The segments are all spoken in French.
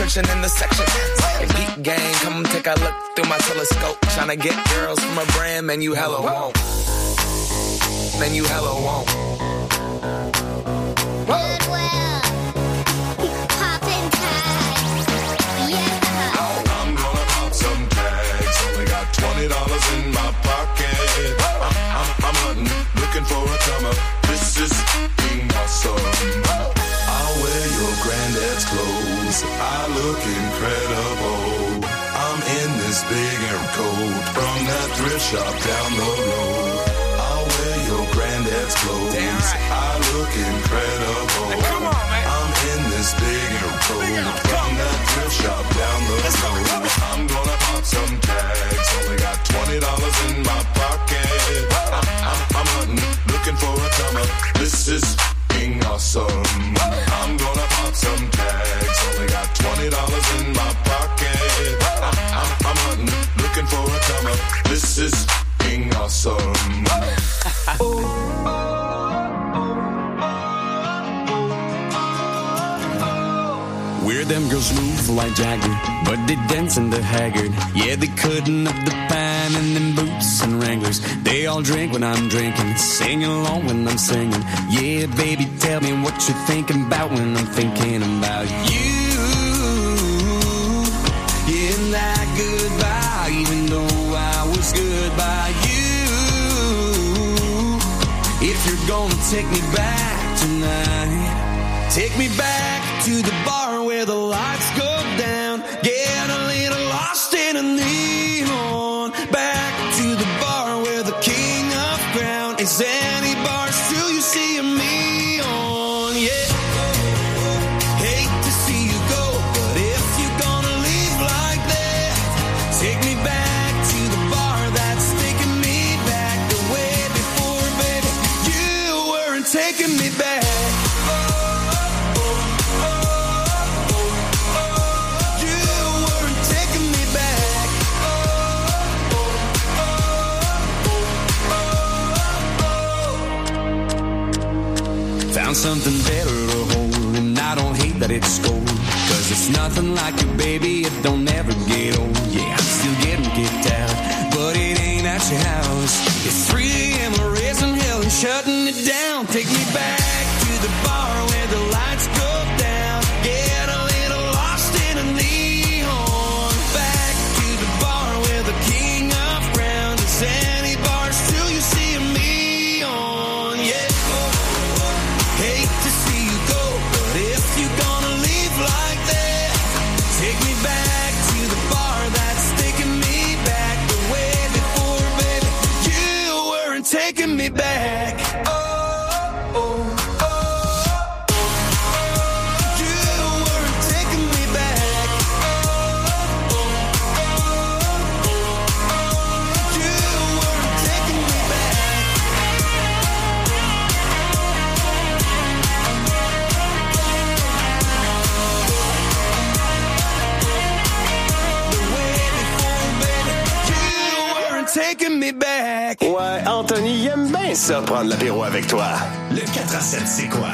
attention in the section. Hey, peep gang, come take a look through my telescope. Tryna get girls from a brand, man, you hella won't. Man, you hella won't. Goodwill. Poppin' tags. Yeah. I'm gonna pop some tags. Only got $20 in my pocket. I'm hunting, looking for a comer. This is being awesome. I'll wear your granddad's clothes. I look incredible. I'm in this big air coat from that thrift shop down the road. I'll wear your granddad's clothes. Right. I look incredible. Hey, come on, man. I'm in this big air coat from that thrift shop down the road. I'm gonna pop some tags. Only got $20 in my pocket. I'm hunting, looking for a comer. This is being awesome. I'm gonna pop some tags. Only got $20 in my pocket. I'm hunting, looking for a comer. This is being awesome. Where them girls move like Jagger, but they dance in the Haggard. Yeah, they couldn't have the pan and them boots and Wranglers. They all drink when I'm drinking, sing along when I'm singing. Yeah, baby, tell me what you're thinking about when I'm thinking about you. Yeah, and that goodbye, even though I was good by you. If you're gonna take me back tonight, take me back to the bar where the lights go down. Get a little lost in a neon. Back to the bar where the king of ground is any bar still you see me on. Yeah. Hate to see you go, but if you're gonna leave like that, take me back to the bar that's taking me back the way before, baby. You weren't taking me back. Found something better to hold, and I don't hate that it's gold. Cause it's nothing like you, baby, it don't ever get old. Yeah, I'm still getting kicked out, but it ain't at your house. It's 3 a.m. we're raising hell and shutting it down. Take me back to the bar where the lights go down. Get a little lost in a neon. Back to the bar where the king of ground is any bar still you see me on. Yeah. Hate to see you go, but if you're gonna leave like that, take me back to the bar that's taking me back the way before, baby. You weren't taking me back. Oh, oh, oh, oh. You weren't taking me back. Oh, oh, oh, oh. You weren't taking me back. Taking me back. Ouais, Anthony, il aime bien ça, prendre l'apéro avec toi. Le 4 à 7, c'est quoi?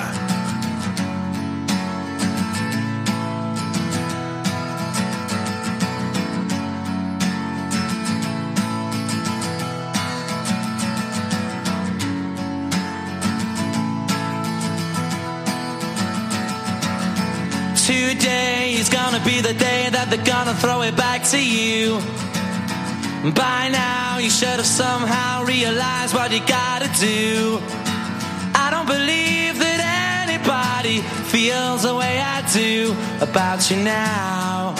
Today is gonna be the day that they're gonna throw it back to you. By now you should have somehow realized what you gotta do. I don't believe that anybody feels the way I do about you now.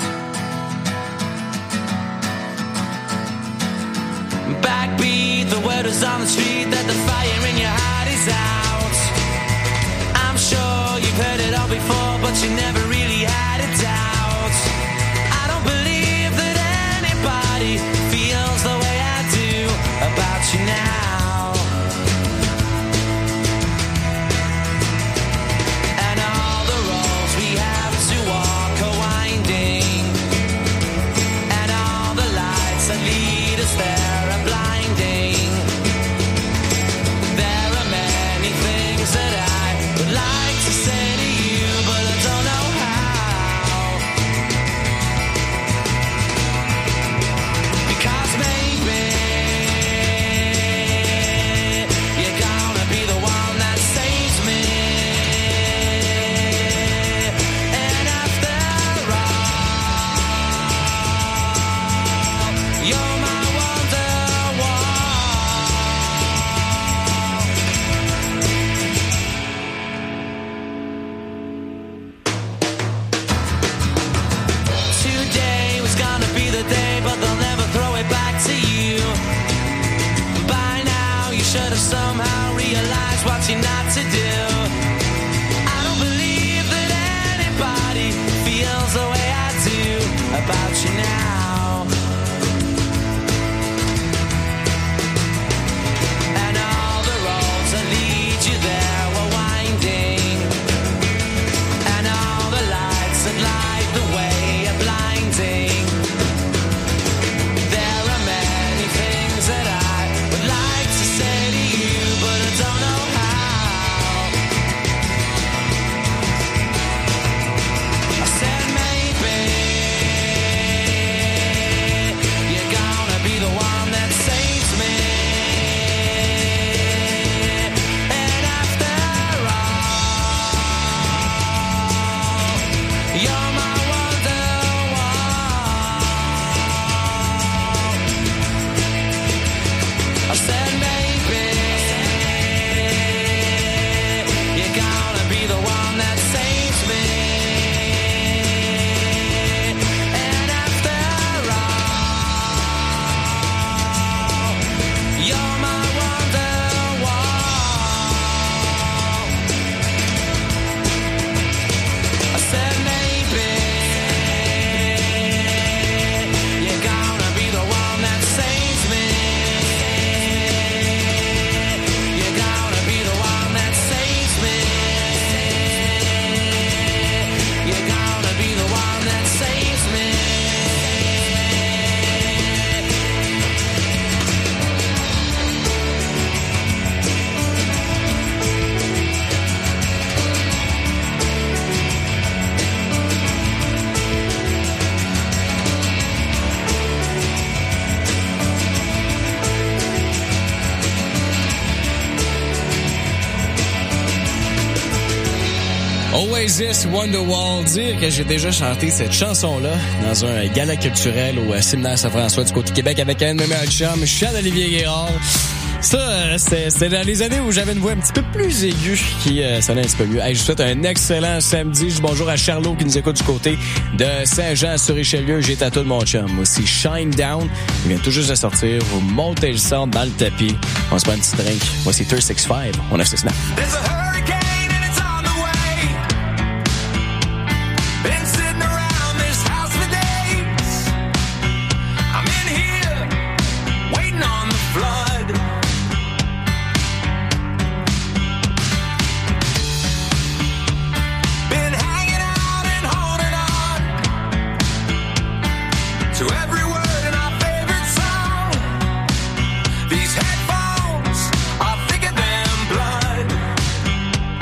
Backbeat, the word is on the street that the fire in your heart is out. I'm sure you've heard it all before, but you never really had a doubt. I don't believe that anybody feels the way I do about you now. And all the roads we have to walk are winding, and all the lights that lead us there are blinding. feels the way I do about you now. And all the roads that lead you there were winding, and all the lights that light the way are blinding. There are many things that I would like to say to you, but I don't know how. I said maybe you're gonna be the one that saves me. And after all, you're my wonderwall. I said maybe you're gonna be the one that saves me. And after all, you're my wonderwall. I said maybe you're gonna be the one that saves me. You're gonna be the one that saves me. You're gonna be the one that saves me. Oasis Wonderwall, dire que j'ai déjà chanté cette chanson-là dans un gala culturel au séminaire Saint-François du côté Québec avec un de mes meilleurs chums, Charles-Olivier Guérard. Ça, c'était dans les années où j'avais une voix un petit peu plus aiguë qui sonnait un petit peu mieux. Hey, je vous souhaite un excellent samedi. Je dis bonjour à Charlot qui nous écoute du côté de Saint-Jean-sur-Richelieu. J'ai tatoué de mon chum aussi. Shine Down. Il vient tout juste de sortir. Vous montez le son dans le tapis. On se prend un petit drink. Voici 365. On a 6-9. There's a hurricane and it's on the way. Been sitting around this house for days. I'm in here, waiting on the flood. Been hanging out and holding on to every word in our favorite song. These headphones are thicker than blood.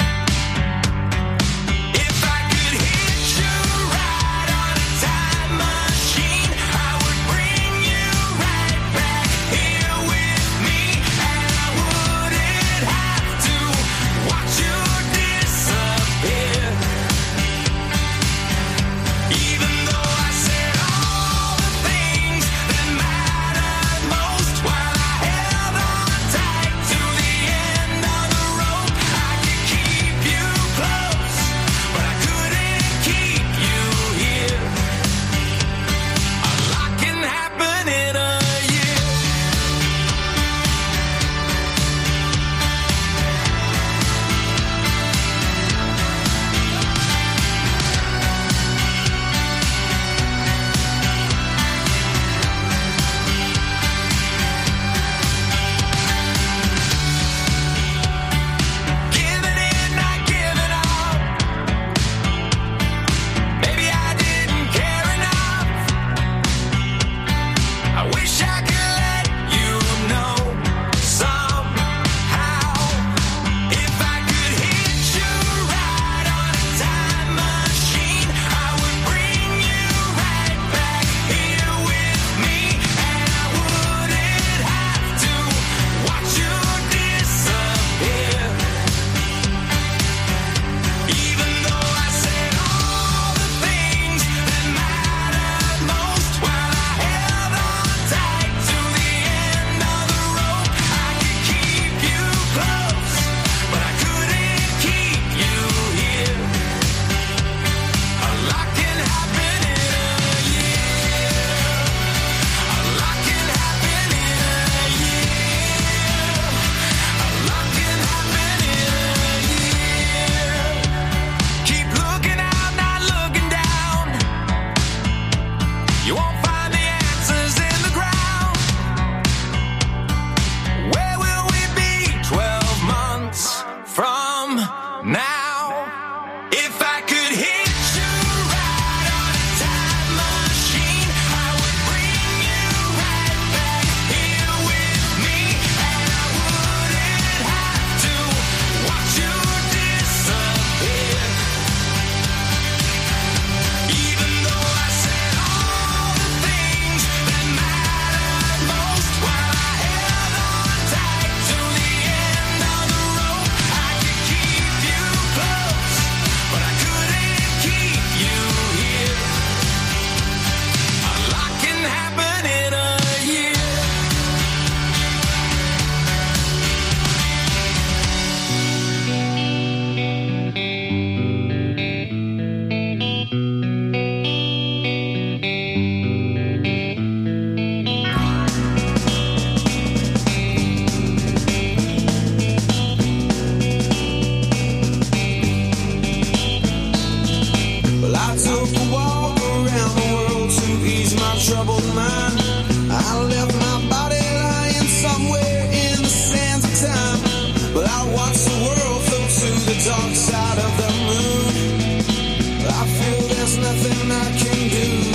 troubled mind. I left my body lying somewhere in the sands of time, but I watch the world float to the dark side of the moon. I feel there's nothing I can do.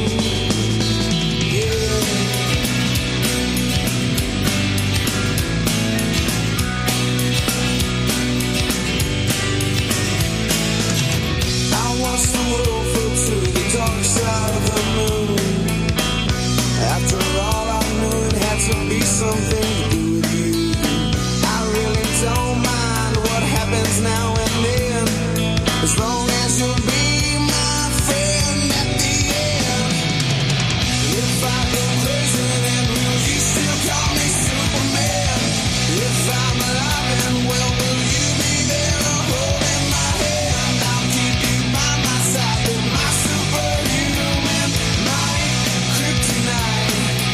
Something to do with you. I really don't mind what happens now and then, as long as you'll be my friend at the end. If I go crazy, then will you still call me Superman? If I'm alive and well, will you be there holding my hand? I'll keep you by my side with my superhuman, my kryptonite.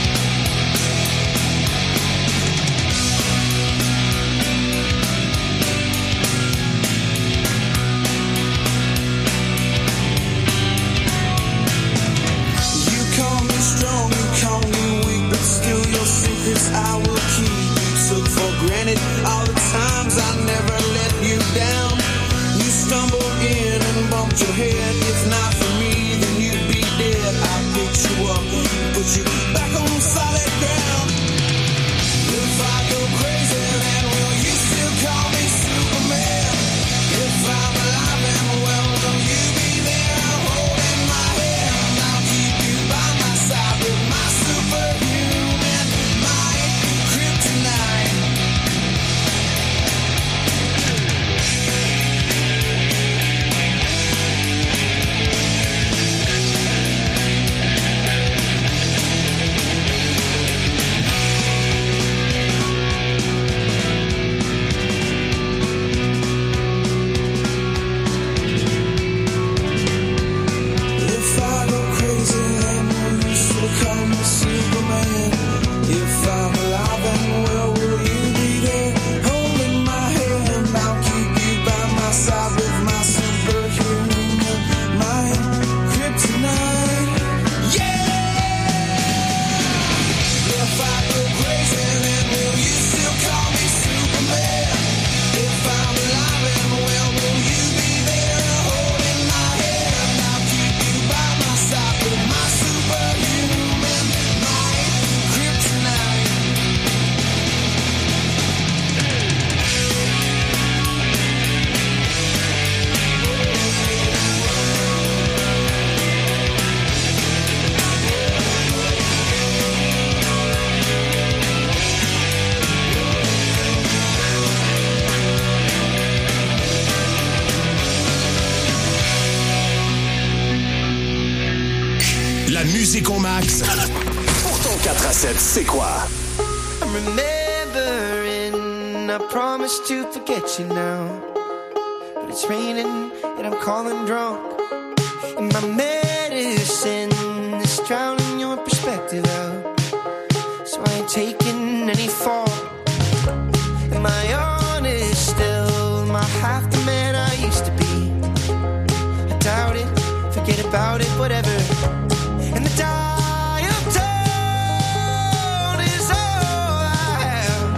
I will keep. You took for granted all the times I never let you down. You stumbled in and bumped your head. If not for me, then you'd be dead. I picked you up, put you back on solid ground. If I go crazy, then will you still call me Superman? If I'm alive and well, will you be there holding my hand? I'll keep you by my side with my superhuman, my kryptonite. If I go crazy, then will you still call me Superman? If I'm alive and well, will you be there holding my hand? I'll keep you by my side with my superhuman, my kryptonite. Yeah! If I go crazy, then will you still call me Superman? If I'm alive and well, will you be there holding my hand? I'll keep you by my side with my superhuman, my kryptonite. La musique au max. Pour ton 4 à 7, c'est quoi? I'm remembering, I promised to forget you now, but it's raining and I'm calling drunk, and my medicine is drowning your perspective out, so I ain't taking any fall. Am I honest still? Am I half the man I used to be? I doubt it, forget about it, whatever. And the die of town is all I have.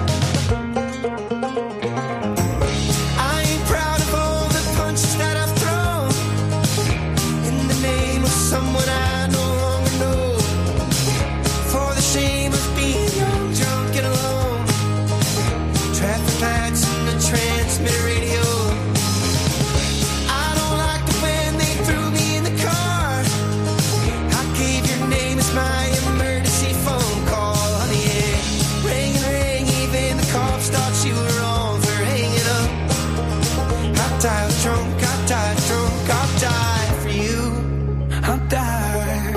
I ain't proud of all the punches that I've thrown in the name of someone I no longer know, for the shame of being young, drunk and alone. Traffic lights and the transmitter radio. I don't like the when they threw me in the car. I gave your name as my emergency phone call. Honey, yeah, ring and ring, even the cops thought you were wrong for hanging up. I died drunk, I died drunk, I'll die for you. I'll die.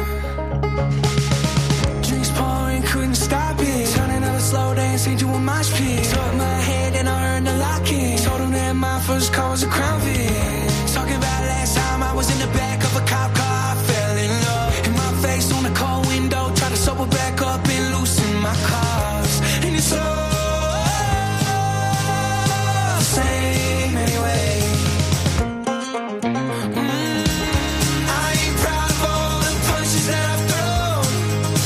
Drinks pouring, couldn't stop it. Turning up a slow dance into a mosh pit. Took my head and I earned a lock-in. Told him that my first call was a Crown Vic. Talking about last time I was in the back of a cop car, I fell in love. And my face on the car window, tried to sober back up and loosen my cars. And it's all the same anyway. I ain't proud of all the punches that I've thrown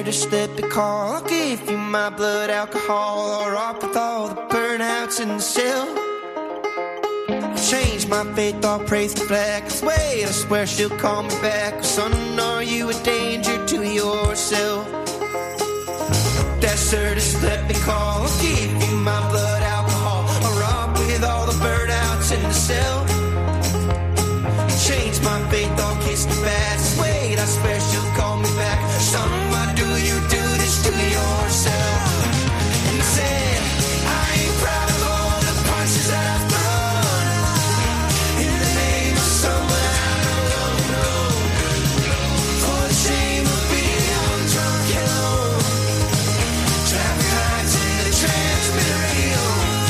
desert or slip a call. I'll give you my blood alcohol, or up with all the burnouts in the cell. Change my faith, I'll praise the flag. Wait, I swear she'll call me back. Son, are you a danger to yourself? Deserters, let me call. I'll give you my blood alcohol, or up with all the burnouts in the cell. Change my faith, I'll kiss the bats. Wait, I swear she'll call me back. Son, why do you do this to yourself? And I said, I ain't proud of all the punches that I've thrown in the name of someone I don't know. For the shame of being young, drunk, and alone. Traffic lights in the transmitter radio.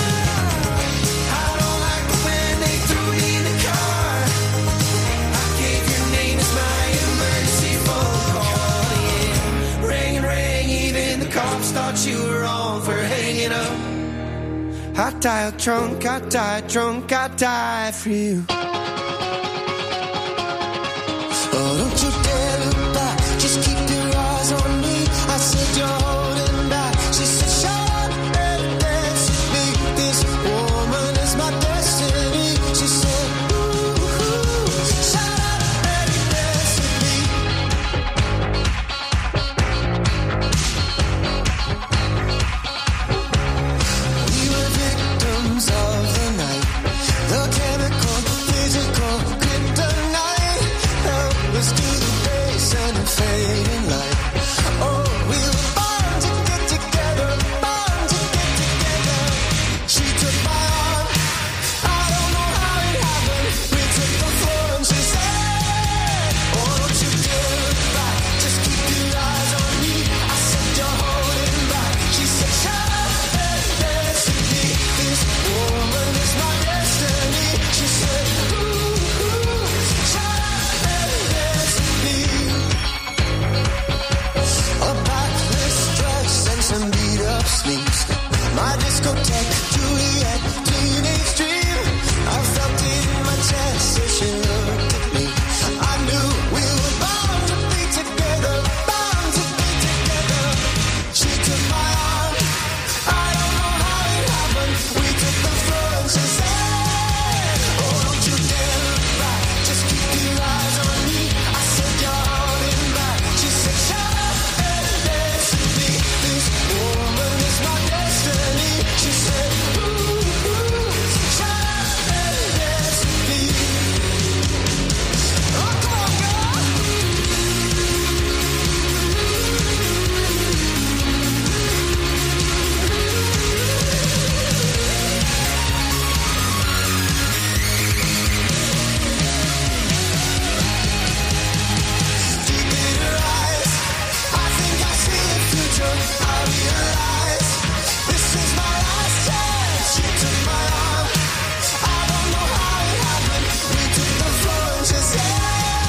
I don't like it when they threw me in the car. I gave your name as my emergency phone call. Yeah, ring and ring, even the cops thought you were wrong for hanging up. I died drunk, I died drunk, I died for you. Oh, don't you dare look back, just keep your eyes on me. I said you're holding back. She said shut up and dance with me. This woman is my destiny. She said ooh, shut up and dance with me. We were victims of the night, the chemical, physical kryptonite. Help us to the base and the fading light. Oh, we were born to get together, born to get together. She took my arm, I don't know how it happened. We took the floor and she said, oh, don't you dare look back, just keep your eyes on me. I said you're holding back. She said shut up and dance with me. This woman is my destiny. She said ooh, shut up and dance with me. A backless dress and some beat up sneaks. My discotheque, Juliet, teenage dream. I felt it in my chest as she looked at me. I knew we were bound to be together, bound to be together. She took my arm, I don't know how it happened. We took the floor and she said, oh, don't you dare look back, just keep your eyes on me. I said you're holding back. She said shut up and dance with me. This woman is my destiny. She said ooh, shut up and dance with me. Oh, come on, girl. Deep in her eyes, I think I see the future. I realize this is my last chance. She took my arm, I don't know how it happened. We took the floor and she said,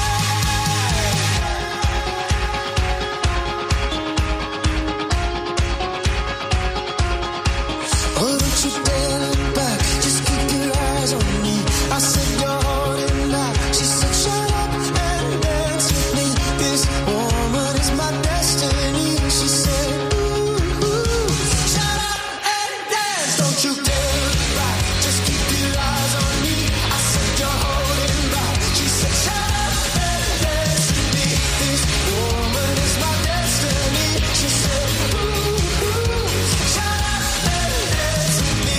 oh, don't you dare look back, just keep your eyes on me. I said you're holding back. She said shut up and dance with me. This woman is my destiny. She said ooh, shut up and dance. Don't you dare look back, just keep your eyes on me. I said you're holding back. She said shut up and dance with me. This woman is my destiny. She said ooh, shut up and dance with me.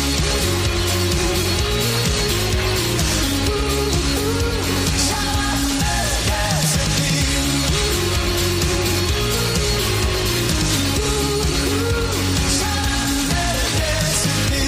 Shut up and dance with me. Shut up and dance with me.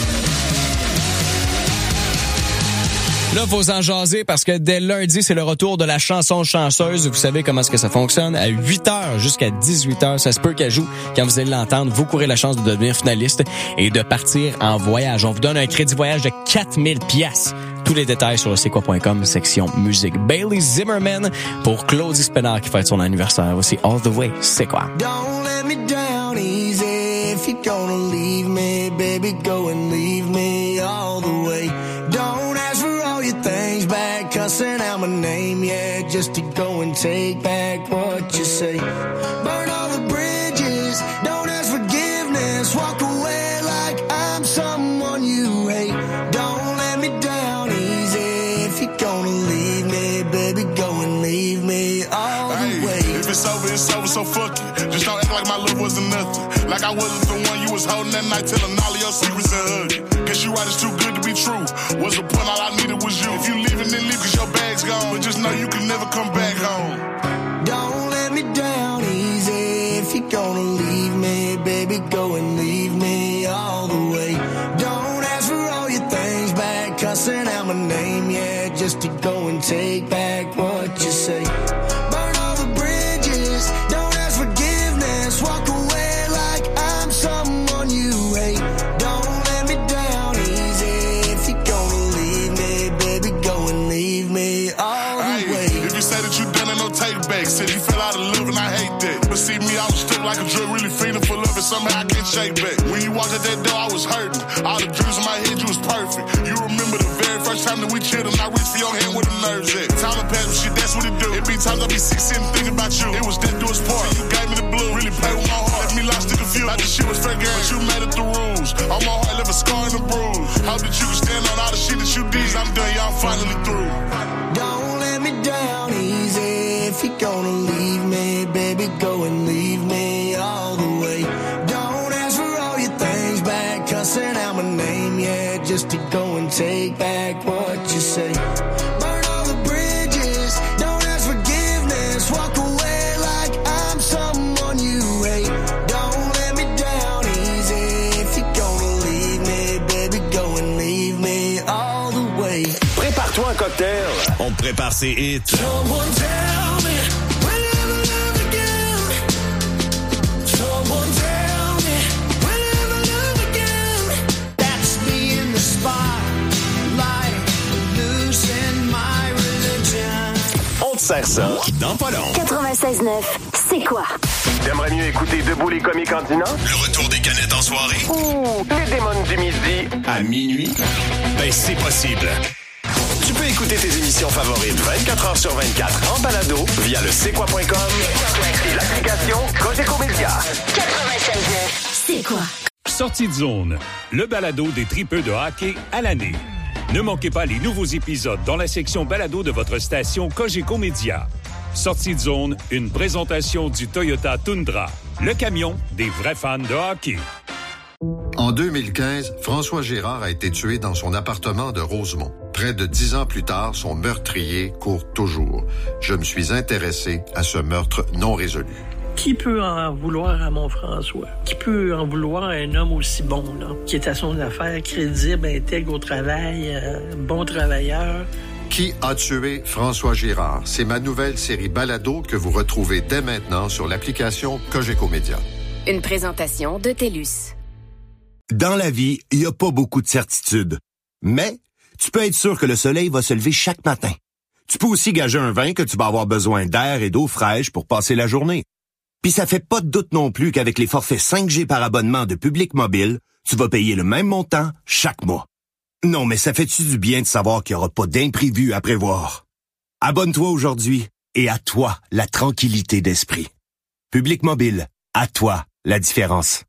Là, faut en jaser parce que dès lundi, c'est le retour de la chanson chanceuse. Vous savez comment est-ce que ça fonctionne. À 8h jusqu'à 18h, ça se peut qu'elle joue. Quand vous allez l'entendre, vous courez la chance de devenir finaliste et de partir en voyage. On vous donne un crédit voyage de 4000 pièces. Tous les détails sur le c'est quoi.com, section musique. Bailey Zimmerman pour Claudie Spénard qui fête son anniversaire. Voici All the Way, c'est quoi? Don't let me down easy. If you're gonna leave me, baby, go and leave me all the way. Don't ask for all your things back, cussing out my name, yeah, just to go and take back what you say. Burn all the so fuck it. Just don't act like my love wasn't nothing. Like I wasn't the one you was holding that night, telling all of your secrets and hugging. Guess you right, it's too good to be true. What's the point? All I needed was you. If you leaving, then leave, cause your bag's gone. But just know you can never come back home. Don't let me down easy. If you're gonna leave me, baby, go and leave me all the way. Don't ask for all your things back, cussing out my name, yeah, just to go and take back what you say. Burn all the bridges, don't ask forgiveness, walk away like I'm someone you hate. Don't let me down easy. If you're gonna leave me, baby, go and leave me all the way. If you say that you done it, no take back. Said you fell out of love and I hate that. But see me, I was stripped like a drug, really feeding for love, and somehow I can't shake back. When you walked out that door, I was hurting. All the dreams in my head, you was perfect. You remember the very first time that we chilled and I reached for your hand where the nerves at. Time to pass, but shit, that's what it do. It be times I be sick sitting thinking about you. It was that do us part. You gave me the blue, really played with my heart. Left me lost in the field, like the shit was fair game. But you made it the rules. On my heart, left a scar and a bruise. Hope that you can stand on all the shit that you did. I'm done, y'all finally through. Don't let me down easy. If you're gonna leave me, baby, go and leave me all the way. Don't ask for all your things back, cussing out my name, yeah, just to go and take back what you say. Burn all the bridges, don't ask forgiveness, walk away like I'm someone you hate. Don't let me down easy. If you're gonna leave me, baby, go and leave me all the way. Prépare-toi un cocktail. On prépare ses hits. Someone tell me, will I ever love again? Someone tell me, will I ever love again? That's me in the spotlight, losing my religion. On te sert ça Dans pas long. 96.9, c'est quoi? T'aimerais mieux écouter Debout les comiques en dînant? Le retour des canettes en soirée. Ou les démons du midi? À minuit. Ben, c'est possible. Tu peux écouter tes émissions favorites 24 heures sur 24 en balado via le c'est-quoi.com et l'application Cogeco Média. 96.9, c'est quoi? Sortie de zone, le balado des tripeux de hockey à l'année. Ne manquez pas les nouveaux épisodes dans la section balado de votre station Cogeco Média. Sortie de zone, une présentation du Toyota Tundra, le camion des vrais fans de hockey. En 2015, François Gérard a été tué dans son appartement de Rosemont. Près de 10 ans plus tard, son meurtrier court toujours. Je me suis intéressé à ce meurtre non résolu. Qui peut en vouloir à mon François? Qui peut en vouloir à un homme aussi bon, là, qui est à son affaire, crédible, intègre au travail, bon travailleur? Qui a tué François Girard? C'est ma nouvelle série balado que vous retrouvez dès maintenant sur l'application Cogeco Média. Une présentation de TELUS. Dans la vie, il n'y a pas beaucoup de certitudes. Mais tu peux être sûr que le soleil va se lever chaque matin. Tu peux aussi gager un vin que tu vas avoir besoin d'air et d'eau fraîche pour passer la journée. Puis ça fait pas de doute non plus qu'avec les forfaits 5G par abonnement de Public Mobile, tu vas payer le même montant chaque mois. Non, mais ça fait-tu du bien de savoir qu'il n'y aura pas d'imprévu à prévoir? Abonne-toi aujourd'hui et à toi la tranquillité d'esprit. Public Mobile, à toi la différence.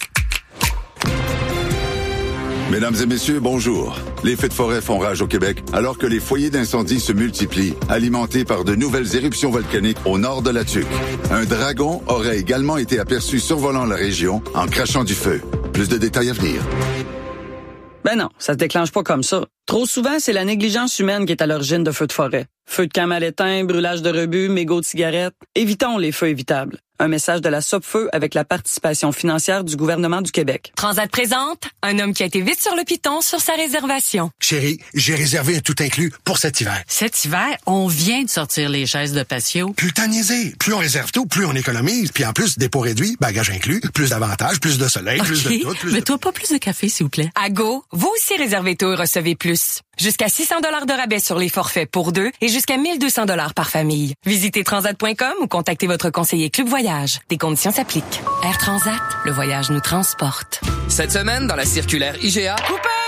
Mesdames et messieurs, bonjour. Les feux de forêt font rage au Québec alors que les foyers d'incendie se multiplient, alimentés par de nouvelles éruptions volcaniques au nord de la Tuque. Un dragon aurait également été aperçu survolant la région en crachant du feu. Plus de détails à venir. Ben non, ça se déclenche pas comme ça. Trop souvent, c'est la négligence humaine qui est à l'origine de feux de forêt. Feux de camp mal éteints, brûlage de rebut, mégots de cigarettes. Évitons les feux évitables. Un message de la Sopfeu avec la participation financière du gouvernement du Québec. Transat présente un homme qui a été vite sur le piton sur sa réservation. Chérie, j'ai réservé un tout inclus pour cet hiver. Cet hiver, on vient de sortir les chaises de patio. Plus le temps de niaiser. Plus on réserve tôt, plus on économise. Puis en plus, dépôt réduit, bagage inclus, plus d'avantages, plus de soleil, plus de tout. Mais toi, pas plus de café, s'il vous plaît. À Go, vous aussi réservez tôt et recevez plus. Jusqu'à 600 $ de rabais sur les forfaits pour deux et jusqu'à 1200 $ par famille. Visitez transat.com ou contactez votre conseiller Club Voyage. Des conditions s'appliquent. Air Transat, le voyage nous transporte. Cette semaine, dans la circulaire IGA, Coupé!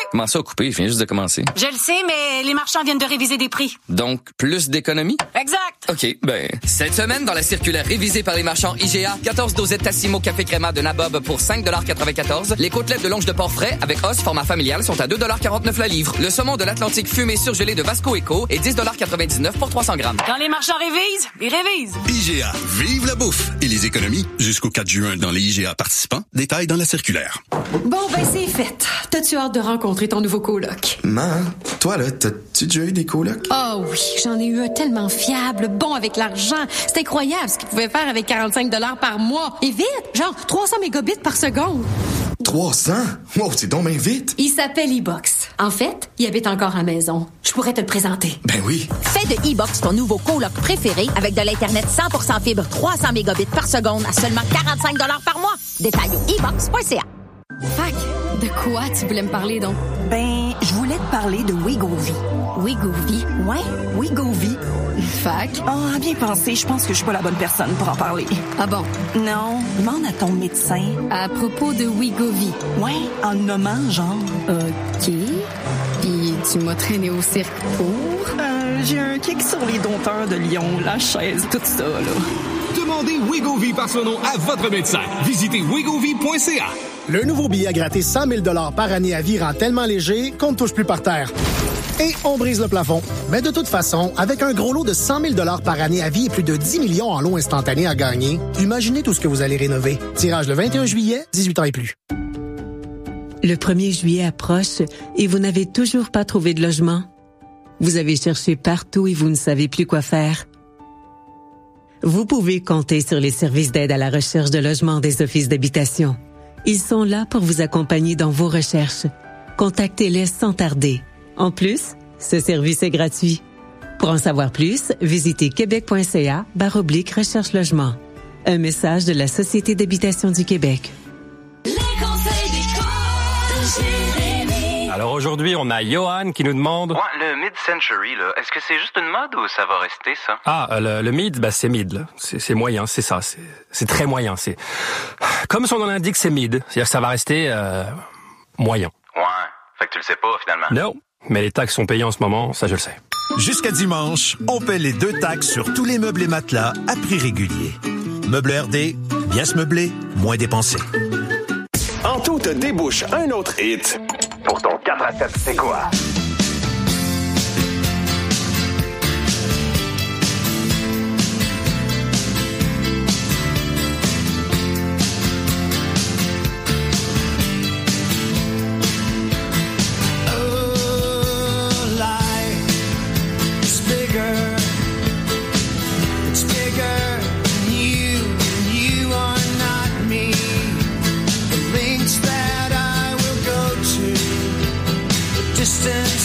Comment ça, coupé? Je viens juste de commencer. Je le sais, mais les marchands viennent de réviser des prix. Donc, plus d'économies? Exact. OK, ben... Cette semaine, dans la circulaire révisée par les marchands IGA, 14 dosettes Tassimo Café Créma de Nabob pour 5,94 $. Les côtelettes de longe de porc frais avec os format familial sont à 2,49 $ la livre. Le saumon de l'Atlantique fumé surgelé de Vasco Eco est 10,99 $ pour 300 grammes. Quand les marchands révisent, ils révisent. IGA, vive la bouffe et les économies jusqu'au 4 juin dans les IGA participants. Détails dans la circulaire. Bon, ben c'est fait. T'as-tu hâte de rencontrer ton nouveau coloc? Man, toi là, t'as-tu déjà eu des colocs? Oh oui, j'en ai eu un tellement fiable, bon avec l'argent. C'est incroyable ce qu'il pouvait faire avec 45 $ par mois. Et vite, genre 300 mégabits par seconde. 300? Wow, c'est donc bien vite. Il s'appelle E-Box. En fait, il habite encore à la maison. Je pourrais te le présenter. Ben oui. Fais de E-Box ton nouveau coloc préféré avec de l'Internet 100% fibre 300 mégabits par seconde à seulement 45 $ par mois. Détail au e-box.ca. Fac, de quoi tu voulais me parler donc? Ben, je voulais te parler de Wegovy. Wegovy? Ouais, Wegovy. Fac? Ah, bien pensé, je pense que je suis pas la bonne personne pour en parler. Ah bon? Non, demande à ton médecin. À propos de Wegovy? Ouais, en nommant genre. OK. Puis tu m'as traîné au cirque pour? J'ai un kick sur les dompteurs de lion, la chaise, tout ça, là. Demandez Wegovy par son nom à votre médecin. Visitez wegovy.ca. Le nouveau billet à gratter 100 000 $ par année à vie rend tellement léger qu'on ne touche plus par terre. Et on brise le plafond. Mais de toute façon, avec un gros lot de 100 000 $ par année à vie et plus de 10 millions en lots instantanés à gagner, imaginez tout ce que vous allez rénover. Tirage le 21 juillet, 18 ans et plus. Le 1er juillet approche et vous n'avez toujours pas trouvé de logement. Vous avez cherché partout et vous ne savez plus quoi faire. Vous pouvez compter sur les services d'aide à la recherche de logement des offices d'habitation. Ils sont là pour vous accompagner dans vos recherches. Contactez-les sans tarder. En plus, ce service est gratuit. Pour en savoir plus, visitez québec.ca/recherche-logement. Un message de la Société d'habitation du Québec. Alors aujourd'hui, on a Johan qui nous demande... Ouais, le mid-century, là, est-ce que c'est juste une mode ou ça va rester, ça? Ah, le mid, ben c'est mid, là. C'est moyen, c'est ça. C'est très moyen. C'est comme son nom l'indique, c'est mid. C'est-à-dire que ça va rester moyen. Ouais, fait que tu le sais pas, finalement. Non, mais les taxes sont payées en ce moment, ça je le sais. Jusqu'à dimanche, on paie les 2 taxes sur tous les meubles et matelas à prix régulier. Meubles RD, bien se meubler, moins dépenser. En tout te débouche un autre hit. Pour ton 4 à 7, c'est quoi? Distance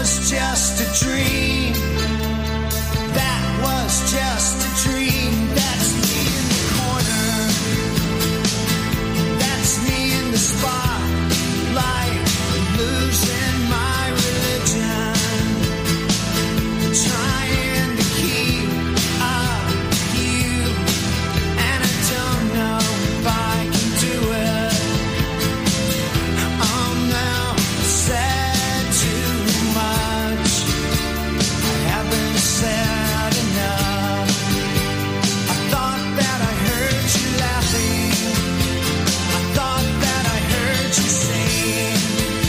was just a dream. That was just a dream. That's me in the corner. That's me in the spotlight, losing my religion, trying to keep up with you, and I don't know if I can do it. I'm now said too much. I haven't said enough. I thought that I heard you laughing. I thought that I heard you sing.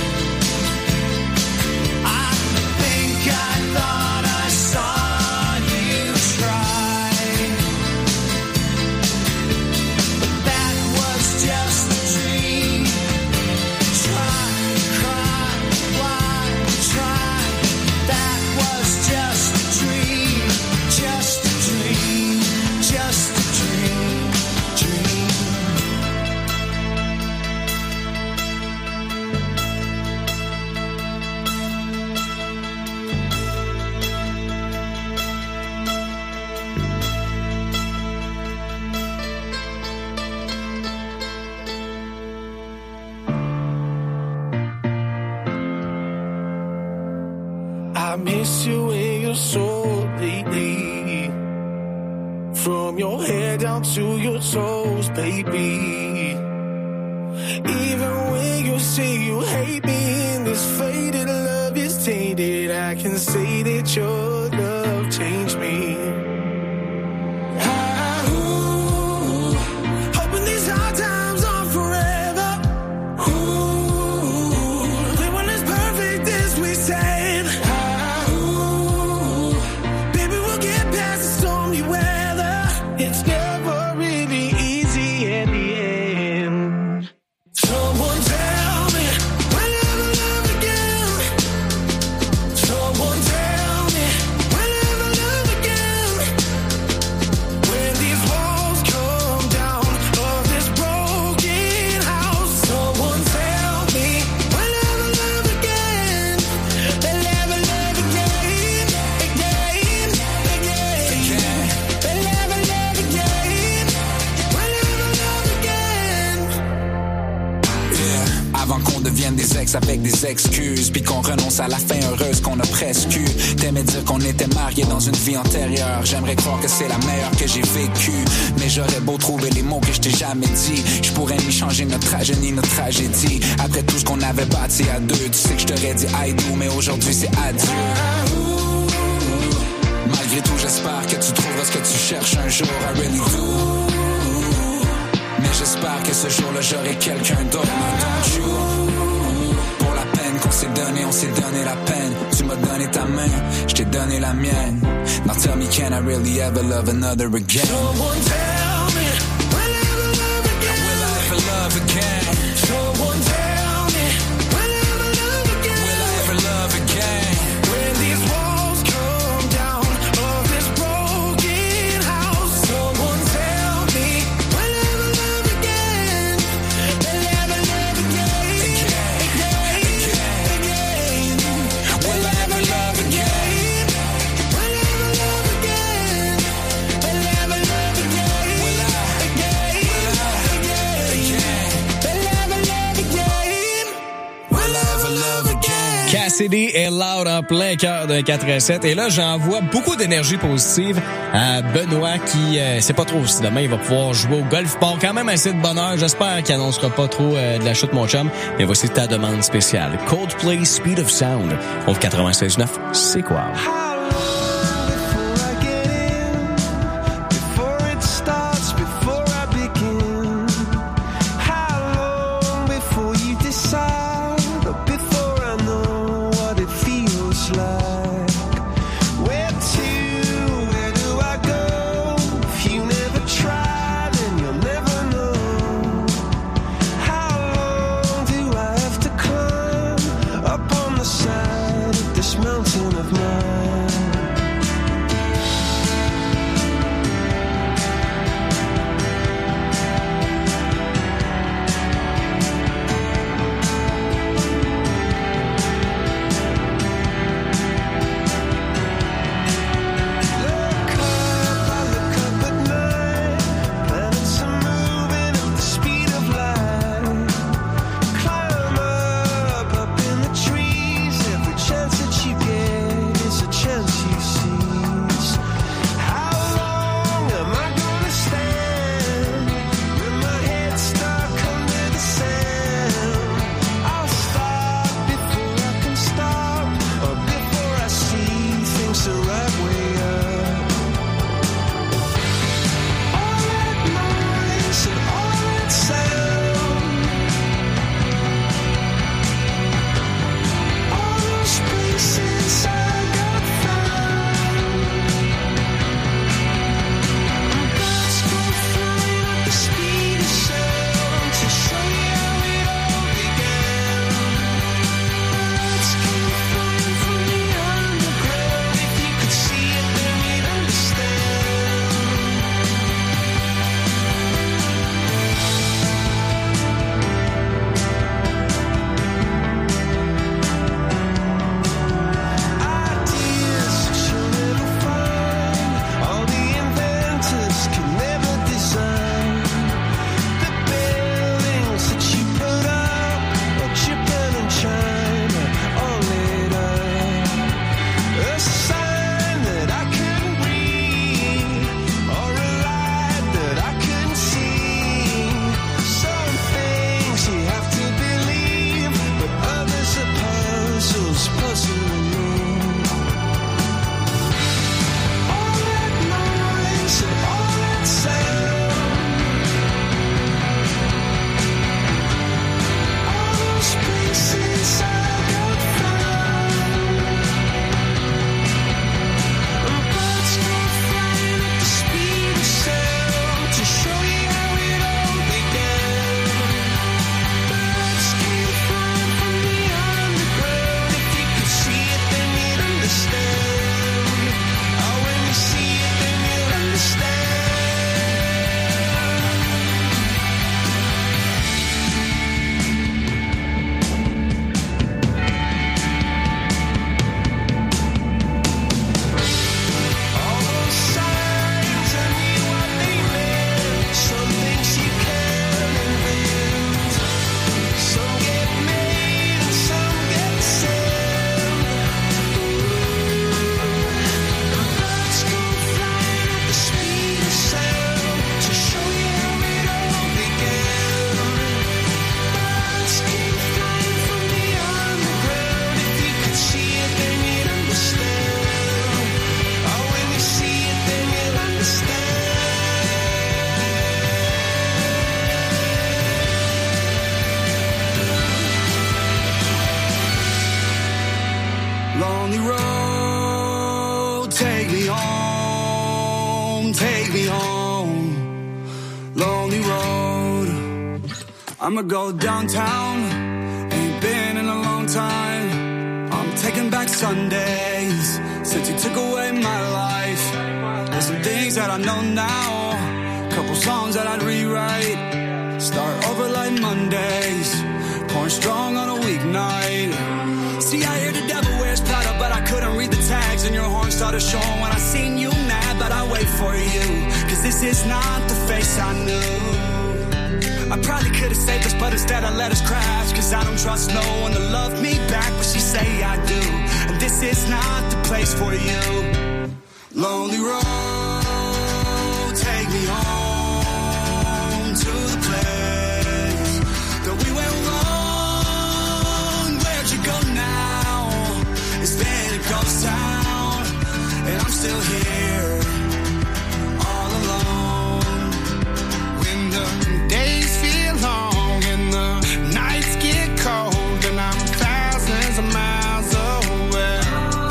I think I thought I saw you try. But that was just a dream. Try, cry, why try? That was just a dream. Just a dream. Just a dream. Dream. I miss you in your soul lately. From your head down to your toes, baby. Even when you say you hate me, and this faded love is tainted, I can say that your love changed me. Hoping these hard times are forever. They weren't as perfect as we said. Baby, we'll get past the stormy weather. It's never really easy at the end. Someone tell me, will I ever love again? Someone tell me, will I ever love again? When these walls come down of this broken house, someone tell me, will I ever love again? Will I ever love again? Again, again, will I ever love again? Will I ever love again? Yeah. Avant qu'on devienne des ex avec des excuses, puis qu'on renonce à la fin heureuse qu'on a presque eue. T'aimais dire qu'on était mariés dans une vie antérieure. J'aimerais croire que c'est la meilleure que j'ai vécue, mais j'aurais beau trouver les mots que je t'ai jamais dit, je pourrais ni changer notre trajet ni notre tragédie. Après tout ce qu'on avait bâti à deux, tu sais que je t'aurais dit I do, mais aujourd'hui c'est adieu. Malgré tout, j'espère que tu trouveras ce que tu cherches un jour. I really do. Mais j'espère que ce jour-là j'aurai quelqu'un d'autre. Don't you? Pour la peine qu'on s'est donné la peine. Tu m'as donné ta main, je t'ai donné la mienne. Now tell me, can I really ever love another again? Someone tell me, will I ever love again? Will I ever love again? Someone tell me, will I ever love again? Will I ever love again? When these walls come down of this broken house, someone tell me, will I ever love again? Will I ever love again? Again. Will I ever love again? Will I ever love again? Will I ever love again? Will I? Again. Will I ever love again? Will I ever love again? Cassidy est loud en plein cœur d'un 4-7. Et là, j'envoie beaucoup d'énergie positive à Benoît qui sait pas trop si demain il va pouvoir jouer au golf. Il part quand même assez de bonheur. J'espère qu'il annoncera pas trop de la chute, mon chum. Mais voici ta demande spéciale. Coldplay, Speed of Sound. Au 96.9, c'est quoi? Up on the side of this mountain of mine. Lonely road, take me home, take me home. Lonely road, I'ma go downtown, ain't been in a long time. I'm taking back Sundays, since you took away my life. There's some things that I know now, couple songs that I'd rewrite. Start over like Mondays, pouring strong on a weeknight. See, I hear the devil wears Prada, but I couldn't read the tags, and your horn started showing when I seen you mad, but I wait for you, cause this is not the face I knew. I probably could've saved us, but instead I let us crash, cause I don't trust no one to love me back, but she say I do, and this is not the place for you. Lonely road, take me home to the place that we went wrong. Where'd you go now? It's been a ghost town, and I'm still here, all alone. When the days feel long and the nights get cold, and I'm thousands of miles away,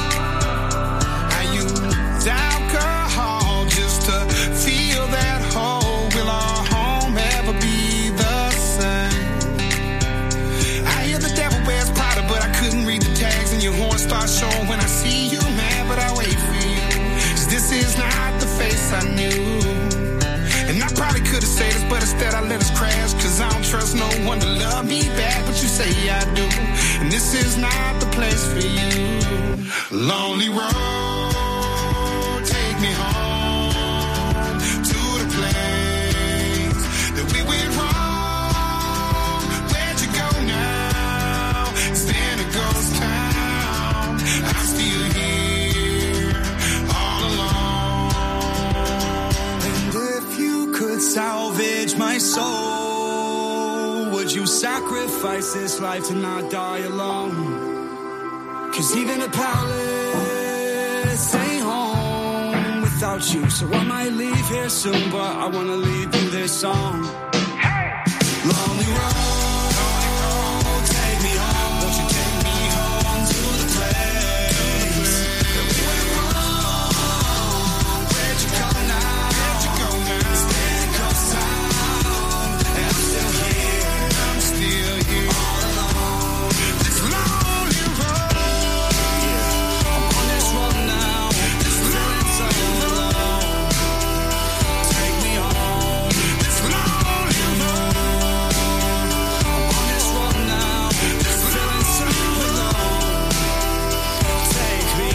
I use alcohol just to feel that hole. Will our home ever be the same? I hear the devil wears Prada, but I couldn't read the tags, and your horn starts showing when I see you mad, but I wait for you, cause this is not the face I knew. And I probably could've said this, but instead I let us crash, cause I don't trust no one to love me back, but you say I do, and this is not the place for you. Lonely road, take me home to the place that we went wrong. Where'd you go now? It's been a ghost town, I'm still here, all alone. And if you could salvage my soul, would you sacrifice this life to not die alone? Cause even a palace ain't home without you, so I might leave here soon, but I wanna leave you this song. Lonely road, take me home, won't you take me home to the place that we went wrong? Where'd you go now? It's been a ghost town, and I'm still here, all alone. This lonely road, I'm on this road now, this feeling so alone. Take me home, this lonely road, I'm on this road now, this feeling so alone. Take me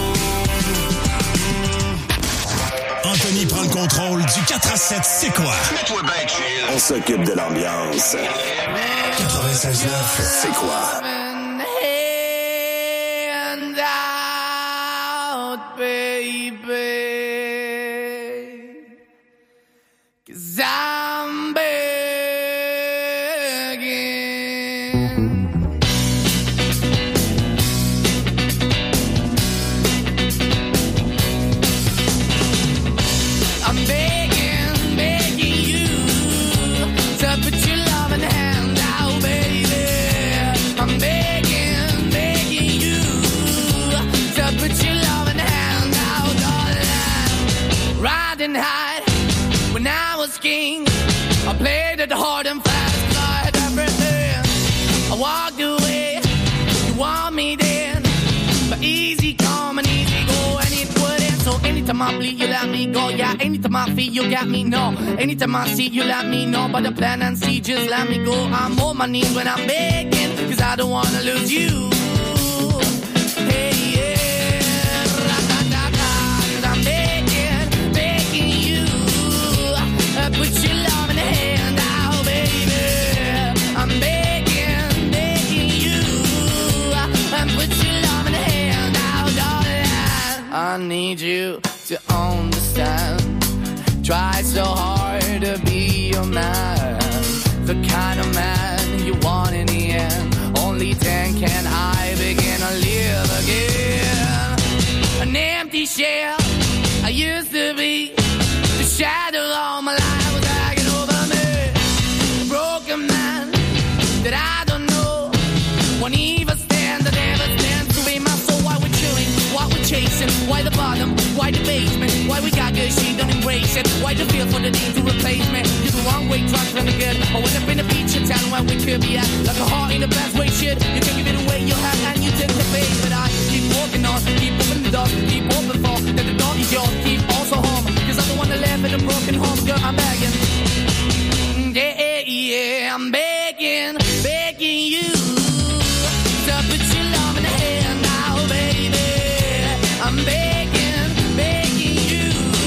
home. Anthony prend le contrôle du 4 à 7, c'est quoi? Mets-toi bien chill. On s'occupe de l'ambiance. 96.9, C'est quoi? Hand out, baby, 'cause I'm begging. I'm begging, begging you to put your loving hand out, baby. I'm begging, begging you to put your loving hand out, darling. Riding high when I was king, I played it hard and fast, 'cause I had everything. I walked away, you want me then, but easy come and easy go, and it wouldn't. So anytime I bleed, you let me go. Yeah, anytime I feel, you got me, no. Anytime I see, you let me know. But the plan and see, just let me go. I'm on my knees when I'm begging, 'cause I don't wanna lose you. Hey, yeah, ra-da-da-da, 'cause I'm begging, begging you, put your love in the hand out, baby. I'm begging, begging you, put your love in the hand out, darling. I need you to understand. Try so hard to be your man, the kind of man you want in the end. Only then can I begin to live again. An empty shell I used to be, the shadow all my life was hanging over me. A broken man that I don't know, won't even stand, I never stand to be my soul. Why would Why the basement? Why we got good, she don't embrace it? Why the feel for the need to replace me? You're the wrong way, trying to run the good. I went up in the feature town where we could be at. Like a heart in the best way, shit. You can give it away, you have, and you tend to pay. But I keep walking on, keep moving the door, keep open for that the door is yours, keep also home. Cause I'm the one that live in a broken home, girl, I'm begging. Yeah, I'm begging, begging you to put your love in the hand now, baby. I'm begging, begging you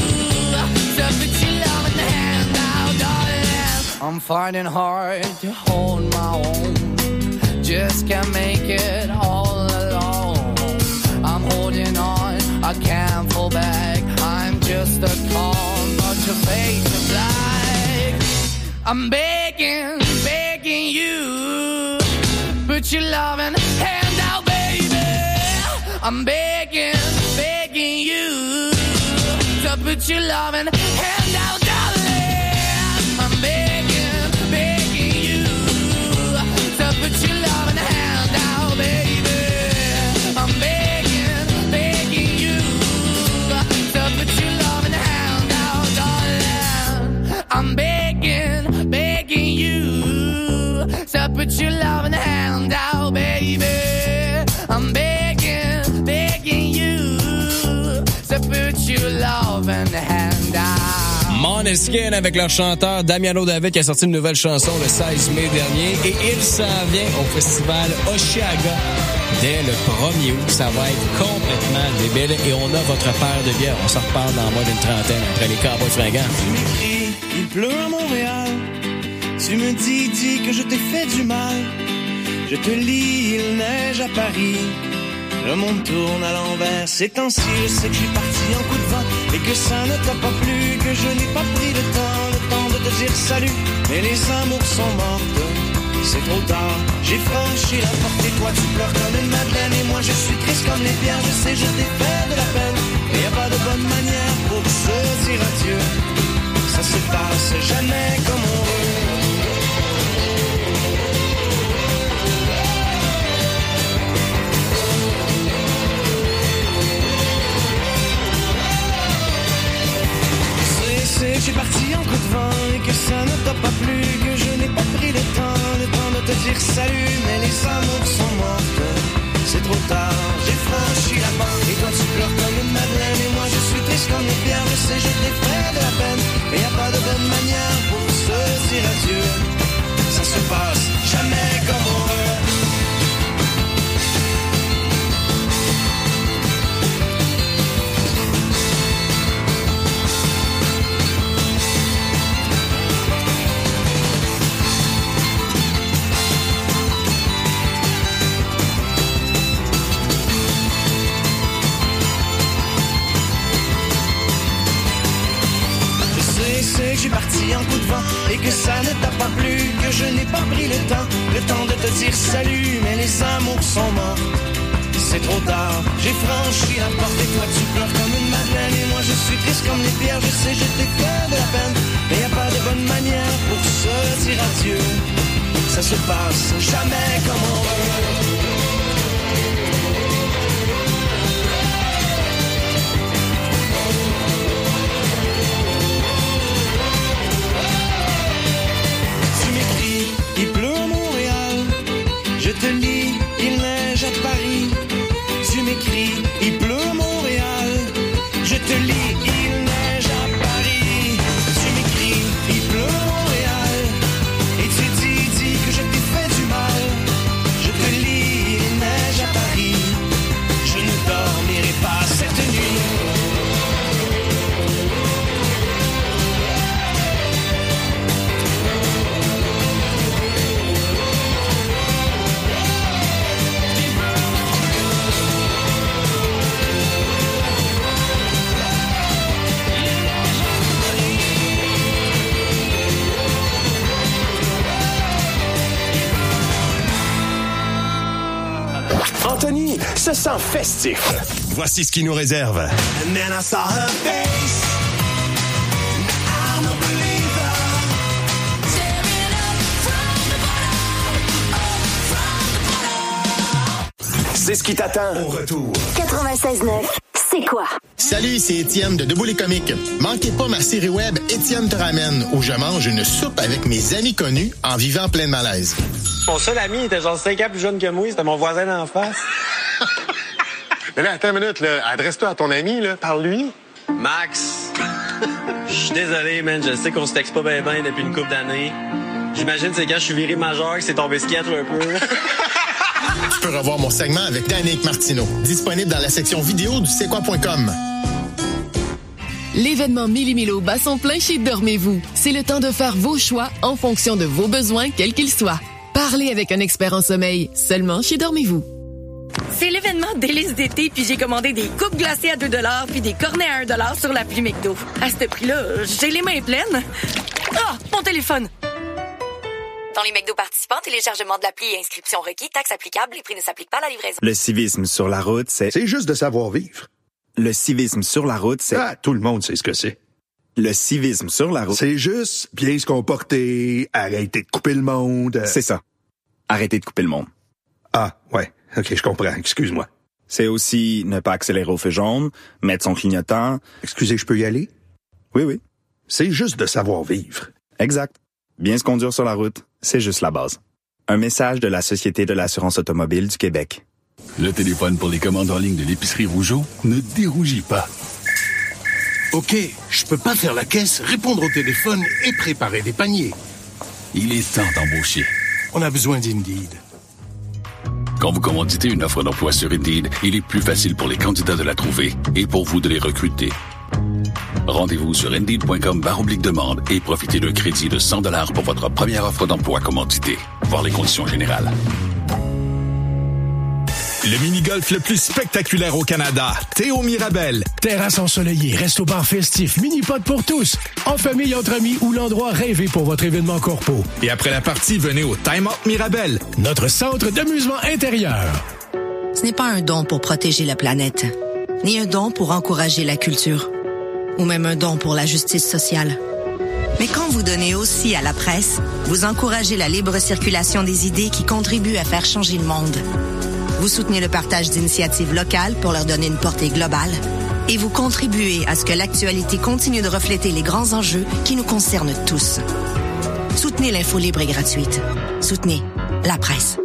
to put your love in the hand now, darling. I'm finding hard to hold my own, just can't make it all alone. I'm holding on, I can't fall back. I'm just a calm, but your face is black. I'm begging, begging you, put your loving hand out, baby. I'm begging, begging you, to put your loving hand out, darling. I'm begging, begging you, to put your loving hand out, baby. I'm begging, begging you, to put your loving hand out, darling. I'm begging, begging you, to put your loving hand out, baby. I'm begging, begging you, to put your loving hand out. Måneskin avec leur chanteur Damiano David qui a sorti une nouvelle chanson le 16 mai dernier et il s'en vient au festival Osheaga dès le 1er août. Ça va être complètement débile et on a votre paire de bières. On s'en reparle dans moins d'une trentaine après les Cowboys fringants. Tu m'écris, il pleut à Montréal. Tu me dis que je t'ai fait du mal. Je te lis, il neige à Paris. Le monde tourne à l'envers. Ces temps-ci, je sais que je suis parti en coup de vent et que ça ne t'a pas plu, que je n'ai pas pris le temps de te dire salut. Mais les amours sont mortes, c'est trop tard. J'ai franchi la porte et toi tu pleures comme une madeleine. Et moi je suis triste comme les pierres. Je sais, je t'ai fait de la peine. Et y a pas de bonne manière pour se dire adieu. Ça se passe jamais comme on veut. Je suis parti en coup de vent et que ça ne t'a pas plu, que je n'ai pas pris le temps de te dire salut. Mais les amours sont mortes, c'est trop tard. J'ai franchi la porte et toi tu pleures comme une madeleine. Et moi je suis triste comme les pierres. Je sais, je t'ai fait de la peine. Et y a pas de bonne manière pour se dire adieu. Ça se passe jamais comme on veut. Je suis parti en coup de vent et que ça ne t'a pas plu, que je n'ai pas pris le temps de te dire salut. Mais les amours sont morts, c'est trop tard. J'ai franchi la porte et toi tu pleures comme une madeleine. Et moi je suis triste comme les pierres. Je sais, je t'ai fait de la peine. Mais y a pas de bonne manière pour se dire adieu. Ça se passe jamais comme on veut. Il pleut à Montréal, je te lis, il neige à Paris. Tu m'écris, il pleut à Montréal, je te lis, il neige à Paris. Tu m'écris, il pleut à Montréal, et tu dis que je t'ai fait du mal. Je te lis, il neige à Paris, je ne dormirai pas cette nuit. Anthony se sent festif. Voici ce qu'il nous réserve. And then I saw her face. I'm a believer. Tearing up from the bottom, C'est ce qui t'attend. Au retour. 96.9, c'est quoi? Salut, c'est Étienne de Debout les comiques. Manquez pas ma série web Étienne te ramène, où je mange une soupe avec mes amis connus en vivant plein de malaise. Mon seul ami était genre 5 ans plus jeune que moi, c'était mon voisin d'en face. Mais là, attends une minute, là. Adresse-toi à ton ami, là. Parle-lui. Max, je suis désolé, man. Je sais qu'on se texte pas bien depuis une couple d'années. J'imagine c'est quand je suis viré majeur que c'est tombé sketch un peu. Tu peux revoir mon segment avec Danick Martineau. Disponible dans la section vidéo du c'est-quoi.com. L'événement Mili-Milo bat son plein chez Dormez-vous. C'est le temps de faire vos choix en fonction de vos besoins, quels qu'ils soient. Parlez avec un expert en sommeil, seulement chez Dormez-vous. C'est l'événement délice d'été, puis j'ai commandé des coupes glacées à 2$ puis des cornets à 1$ sur l'appli McDo. À ce prix-là, j'ai les mains pleines. Ah, mon téléphone! Dans les McDo participants, téléchargement de l'appli et inscription requis, taxes applicables, les prix ne s'appliquent pas à la livraison. Le civisme sur la route, c'est juste de savoir vivre. Le civisme sur la route, c'est... Ah, tout le monde sait ce que c'est. Le civisme sur la route... C'est juste bien se comporter, arrêter de couper le monde. C'est ça. Arrêter de couper le monde. Ah, ouais. OK, je comprends. Excuse-moi. C'est aussi ne pas accélérer au feu jaune, mettre son clignotant... Excusez, je peux y aller? Oui. C'est juste de savoir vivre. Exact. Bien se conduire sur la route, c'est juste la base. Un message de la Société de l'assurance automobile du Québec. Le téléphone pour les commandes en ligne de l'épicerie Rougeau ne dérougit pas. OK, je peux pas faire la caisse, répondre au téléphone et préparer des paniers. Il est temps d'embaucher. On a besoin d'Indeed. Quand vous commanditez une offre d'emploi sur Indeed, il est plus facile pour les candidats de la trouver et pour vous de les recruter. Rendez-vous sur Indeed.com/demande et profitez d'un crédit de 100$ pour votre première offre d'emploi commanditée. Voir les conditions générales. Le mini-golf le plus spectaculaire au Canada. Théo Mirabel. Terrasse ensoleillée, resto-bar festif, mini-pod pour tous. En famille, entre amis ou l'endroit rêvé pour votre événement corpo. Et après la partie, venez au Time Out Mirabel. Notre centre d'amusement intérieur. Ce n'est pas un don pour protéger la planète, ni un don pour encourager la culture, ou même un don pour la justice sociale. Mais quand vous donnez aussi à la presse, vous encouragez la libre circulation des idées qui contribuent à faire changer le monde. Vous soutenez le partage d'initiatives locales pour leur donner une portée globale. Et vous contribuez à ce que l'actualité continue de refléter les grands enjeux qui nous concernent tous. Soutenez l'info libre et gratuite. Soutenez la presse.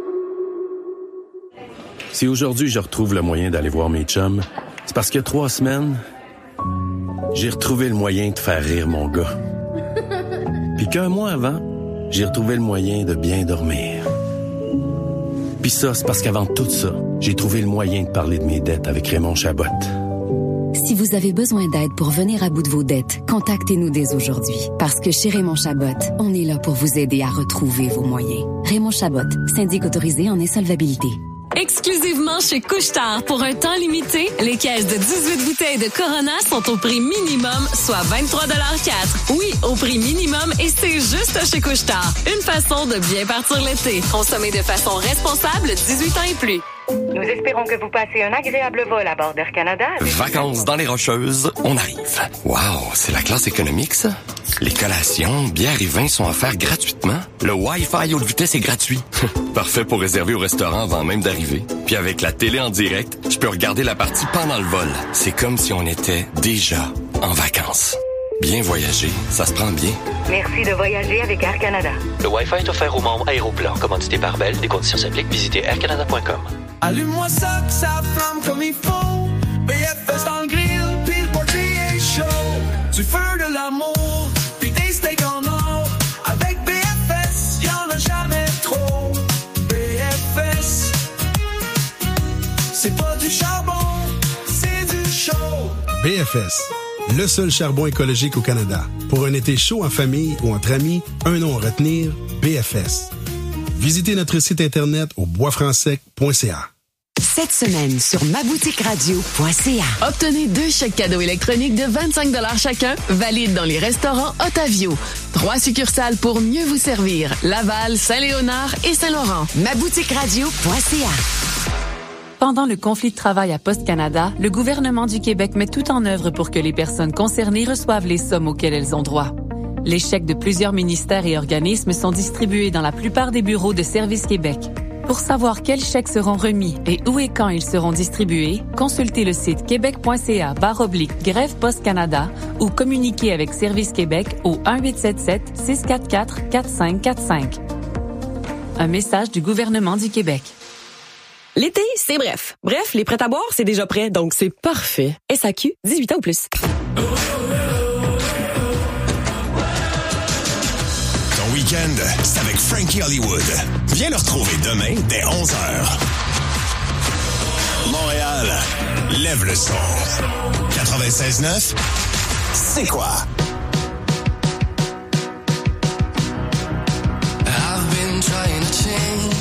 Si aujourd'hui je retrouve le moyen d'aller voir mes chums, c'est parce qu'il y a 3 semaines, j'ai retrouvé le moyen de faire rire mon gars. Puis qu'un mois avant, j'ai retrouvé le moyen de bien dormir. Puis ça, c'est parce qu'avant tout ça, j'ai trouvé le moyen de parler de mes dettes avec Raymond Chabot. Si vous avez besoin d'aide pour venir à bout de vos dettes, contactez-nous dès aujourd'hui. Parce que chez Raymond Chabot, on est là pour vous aider à retrouver vos moyens. Raymond Chabot, syndic autorisé en insolvabilité. Exclusivement chez Couche-Tard, pour un temps limité, les caisses de 18 bouteilles de Corona sont au prix minimum, soit 23,04 $. Oui, au prix minimum, et c'est juste chez Couche-Tard. Une façon de bien partir l'été. Consommez de façon responsable, 18 ans et plus. Nous espérons que vous passez un agréable vol à bord d'Air Canada. Vacances dans les Rocheuses, on arrive. Wow, c'est la classe économique, ça? Les collations, bières et vins sont offerts gratuitement. Le Wi-Fi haute vitesse est gratuit. Parfait pour réserver au restaurant avant même d'arriver. Puis avec la télé en direct, je peux regarder la partie pendant le vol. C'est comme si on était déjà en vacances. Bien voyager, ça se prend bien. Merci de voyager avec Air Canada. Le Wi-Fi est offert aux membres Aéroplan. Commandité par Bell. Des conditions s'appliquent. Visitez aircanada.com. Allume-moi ça, que ça flamme comme il faut. BFS dans le grill, puis le party est chaud. Du feu de l'amour, puis des steaks en or. Avec BFS, y'en a jamais trop. BFS, c'est pas du charbon, c'est du chaud. BFS, le seul charbon écologique au Canada. Pour un été chaud en famille ou entre amis, un nom à retenir, BFS. Visitez notre site internet au boisfrancsec.ca. Cette semaine sur maboutiqueradio.ca. Obtenez 2 chèques cadeaux électroniques de 25 $ chacun, valides dans les restaurants Otavio. 3 succursales pour mieux vous servir. Laval, Saint-Léonard et Saint-Laurent. maboutiqueradio.ca. Pendant le conflit de travail à Poste Canada, le gouvernement du Québec met tout en œuvre pour que les personnes concernées reçoivent les sommes auxquelles elles ont droit. Les chèques de plusieurs ministères et organismes sont distribués dans la plupart des bureaux de Service Québec. Pour savoir quels chèques seront remis et où et quand ils seront distribués, consultez le site québec.ca/grève Poste Canada ou communiquez avec Service Québec au 1-877-644-4545. Un message du gouvernement du Québec. L'été, c'est bref. Bref, les prêts-à-boire, c'est déjà prêt, donc c'est parfait. SAQ, 18 ans ou plus. Ton week-end, c'est avec Frankie Hollywood. Viens le retrouver demain dès 11h. Montréal, lève le son. 96.9, c'est quoi? I've been trying to change,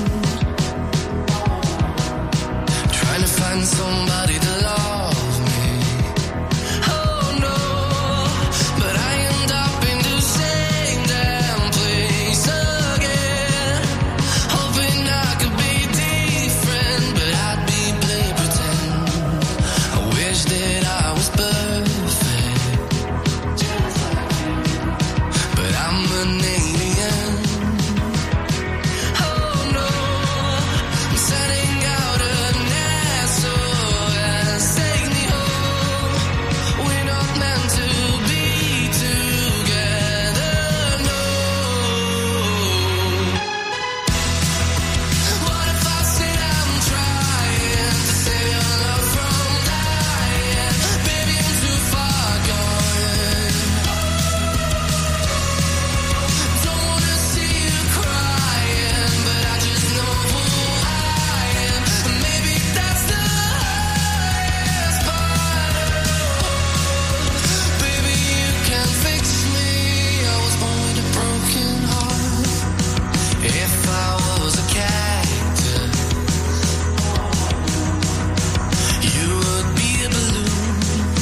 trying to find somebody to love me. Oh no, but I end up in the same damn place again, hoping I could be different, but I'd be play pretend. I wish that I was perfect, but I'm an alien. Oh no, I'm setting out an SOS, take me home. We're not meant to be together, no. What if I said I'm trying to save your love from dying? Baby, I'm too far gone. Don't wanna see you crying, but I just know who I am. Maybe that's the highest part. Baby, you can fix me. I was born with a broken heart. If I was a cactus, you would be a balloon.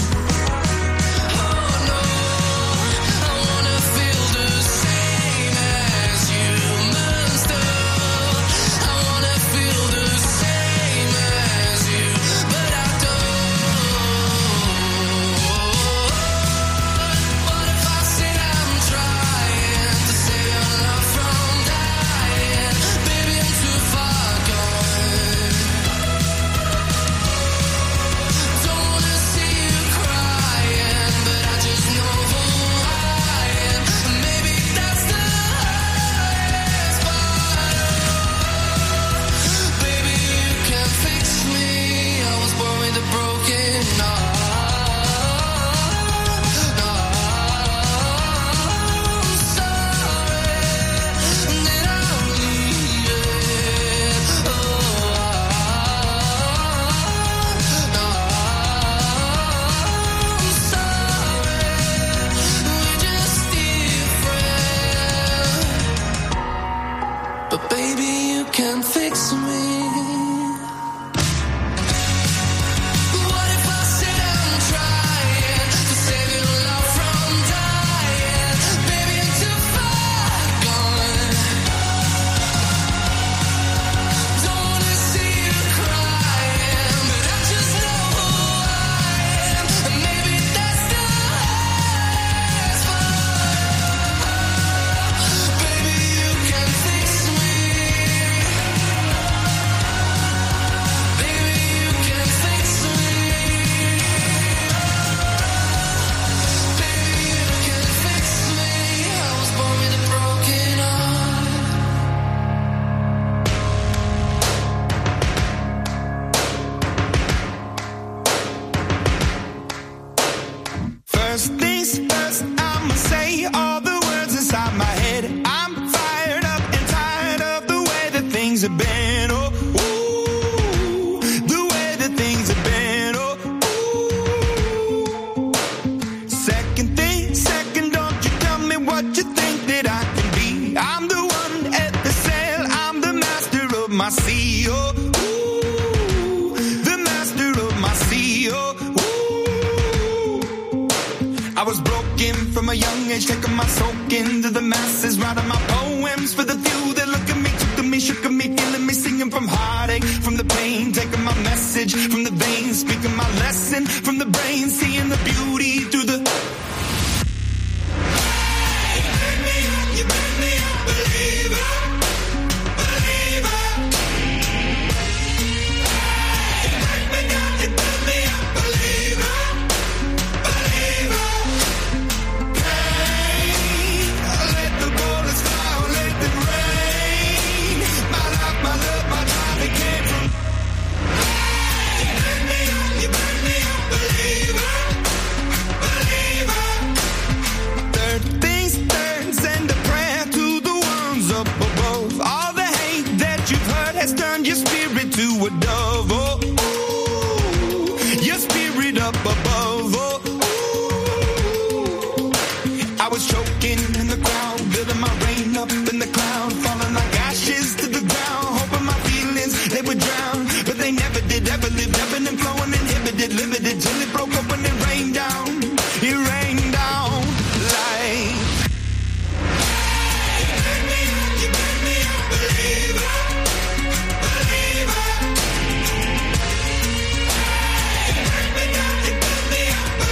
Oh no, I wanna feel the same as human stuff. I wanna feel the same as you, but I don't. What if I said I'm trying to save your love from dying? Baby, I'm too far gone. Don't wanna see you crying, but I just know who I am. Maybe that's the highest part. Baby, you can fix me. I was born with a broken heart. I'm sorry that I'm leaving. I'm sorry, we're just different. But baby, you can fix me. What if I said I'm trying to save your love from dying? Baby, I'm too far gone. Don't wanna see you crying, but I just know who I am. And maybe that's the highest part. Baby, you can fix me. Baby, you can fix me. Baby, you can fix me. I was born with a broken heart. First things first, I'ma say all the words inside my head. I'm fired up and tired of the way that things have been. Oh, ooh, the way that things have been. Oh, ooh. Second thing, second, don't you tell me what you think that I can be. I'm the one at the sail, I'm the master of my sea. Oh, ooh, the master of my sea. Oh, ooh. I was broken from a young age, taking my soak into the masses, writing my poems for the few that look at me, took to me, shook at me, feeling me, singing from heartache, from the pain, taking my message from the veins, speaking my lesson from the brain, seeing the beauty through the. You make me a believer, believer. up above. Oh, ooh. I was choking in the crowd, building my rain up.